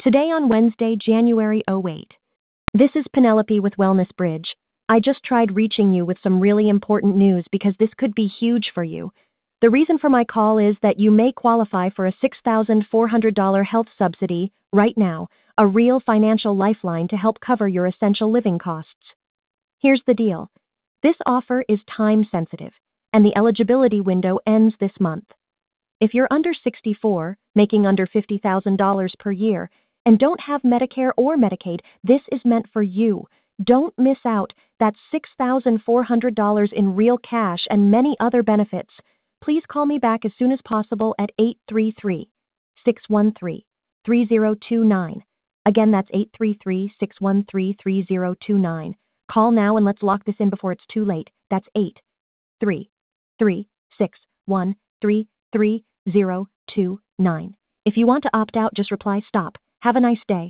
Today on Wednesday, January 08. This is Penelope with Wellness Bridge. I just tried reaching you with some really important news because this could be huge for you. The reason for my call is that you may qualify for a $6,400 health subsidy right now, a real financial lifeline to help cover your essential living costs. Here's the deal. This offer is time sensitive, and the eligibility window ends this month. If you're under 64, making under $50,000 per year, and don't have Medicare or Medicaid, this is meant for you. Don't miss out. That's $6,400 in real cash and many other benefits. Please call me back as soon as possible at 833-613-3029. Again, that's 833-613-3029. Call now and let's lock this in before it's too late. That's 833-613-3029. If you want to opt out, just reply STOP. Have a nice day.